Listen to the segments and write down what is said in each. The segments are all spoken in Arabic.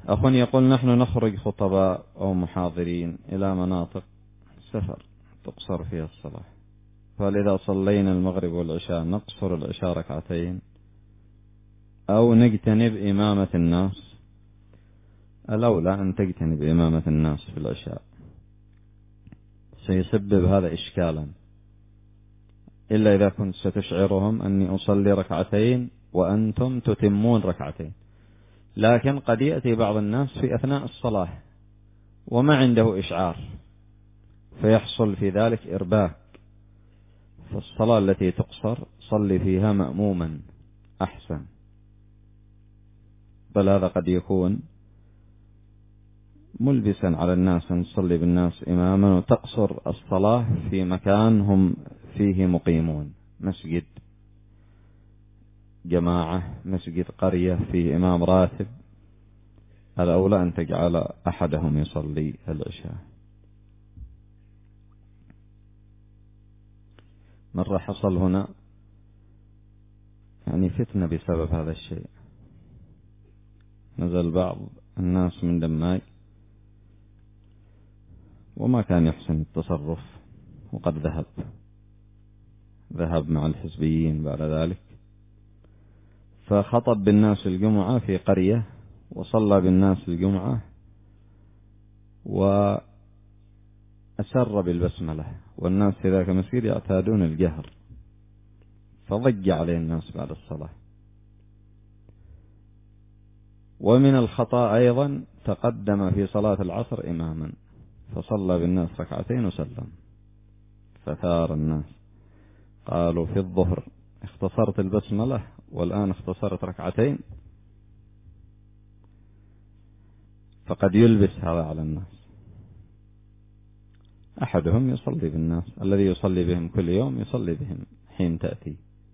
أخ يقول: نحن نخرج خطباء أو محاضرين إلى مناطق سفر تقصر فيها الصلاة، فإذا صلينا المغرب والعشاء نقصر العشاء ركعتين أو نجتنب إمامة الناس؟ الأولى أن تجتنب إمامة الناس في العشاء، سيسبب هذا إشكالا، إلا إذا كنت ستشعرهم أني أصلي ركعتين وأنتم تتمون ركعتين. لكن قد يأتي بعض الناس في أثناء الصلاة وما عنده إشعار، فيحصل في ذلك إرباك، فالصلاة التي تقصر صلي فيها مأموما أحسن. بل هذا قد يكون ملبسا على الناس أن تصلي بالناس إماما وتقصر الصلاة في مكان هم فيه مقيمون، مسجد جماعة، مسجد قرية فيه إمام راتب، الأولى أن تجعل أحدهم يصلي العشاء. مرة حصل هنا فتنة بسبب هذا الشيء، نزل بعض الناس من دماج وما كان يحسن التصرف، وقد ذهب مع الحزبيين بعد ذلك، فخطب بالناس الجمعة في قرية وصلى بالناس الجمعة وأسر بالبسملة، والناس في ذاك المسجد يعتادون الجهر، فضج عليه الناس بعد الصلاة. ومن الخطأ أيضا تقدم في صلاة العصر إماما فصلى بالناس ركعتين وسلم، فثار الناس قالوا: في الظهر اختصرت البسملة والآن اختصرت ركعتين، فقد يلبس هذا على الناس. أحدهم يصلي بالناس، الذي يصلي بهم كل يوم يصلي بهم حين تأتي.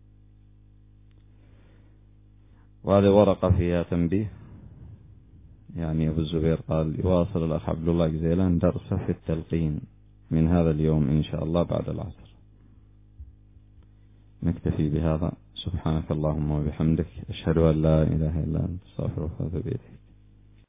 وهذه ورقة فيها تنبيه، أبو الزبير قال: يواصل الأخ عبد الله جزيلان درسه في التلقين من هذا اليوم إن شاء الله بعد العصر. نكتفي بهذا. سبحانك اللهم وبحمدك، أشهد أن لا إله إلا أنت، أستغفرك وأتوب إليك.